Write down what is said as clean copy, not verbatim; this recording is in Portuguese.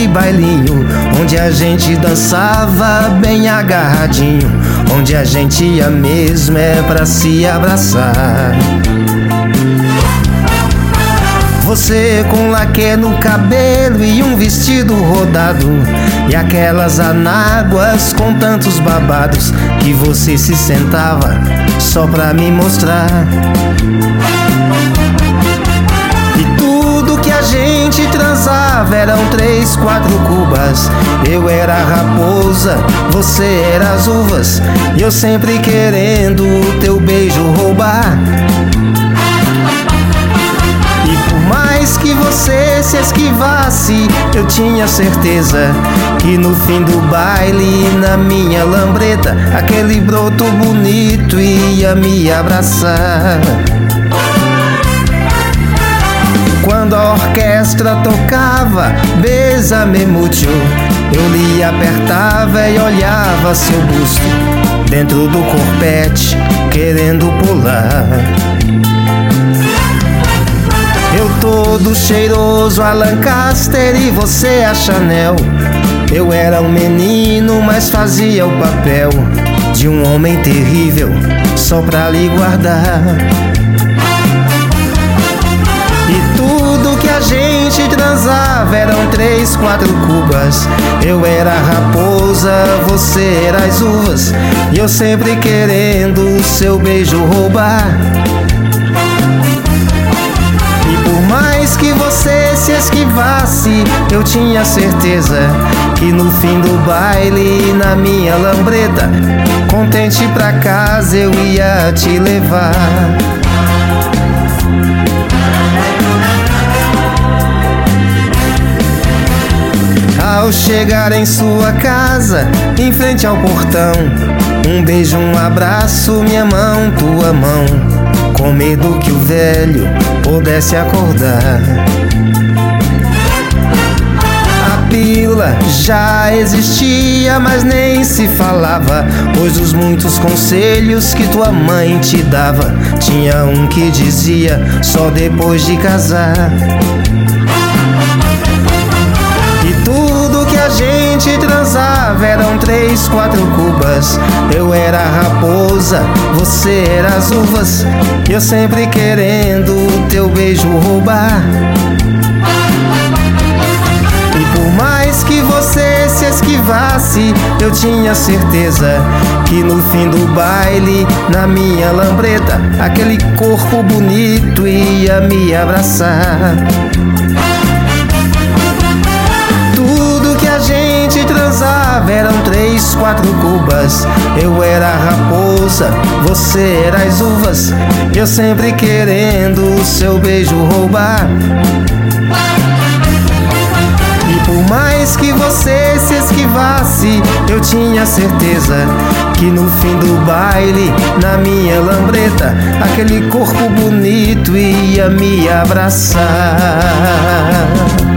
aquele bailinho onde a gente dançava bem agarradinho, onde a gente ia mesmo é pra se abraçar. Você com laque no cabelo e um vestido rodado, e aquelas anáguas com tantos babados, que você se sentava só pra me mostrar. E tudo que a gente transava eram 3, 4 cubas. Eu era a raposa, você era as uvas, e eu sempre querendo o teu beijo roubar. Mais que você se esquivasse, eu tinha certeza que no fim do baile, na minha lambreta, aquele broto bonito ia me abraçar. Quando a orquestra tocava Bésame Mucho, eu lhe apertava e olhava seu busto dentro do corpete, querendo pular. Eu todo cheiroso a Lancaster e você a Chanel. Eu era um menino, mas fazia o papel de um homem terrível só pra lhe guardar. E tudo que a gente transava eram 3, 4 cubas. Eu era a raposa, você era as uvas, e eu sempre querendo o seu beijo roubar. Por mais que você se esquivasse, eu tinha certeza que no fim do baile, na minha lambreta, contente pra casa eu ia te levar. Ao chegar em sua casa, em frente ao portão, um beijo, um abraço, minha mão, tua mão, com medo que o velho pudesse acordar. A pílula já existia, mas nem se falava, pois os muitos conselhos que tua mãe te dava, tinha um que dizia só depois de casar. E tudo que a gente transava eram 3, 4 cubas. Eu era a raposa, você era as uvas, e eu sempre querendo o teu beijo roubar. E por mais que você se esquivasse, eu tinha certeza que no fim do baile, na minha lambreta, aquele corpo bonito ia me abraçar. Transava eram 3, 4 cubas. Eu era a raposa, você era as uvas, eu sempre querendo o seu beijo roubar. E por mais que você se esquivasse, eu tinha certeza que no fim do baile, na minha lambreta, aquele corpo bonito ia me abraçar.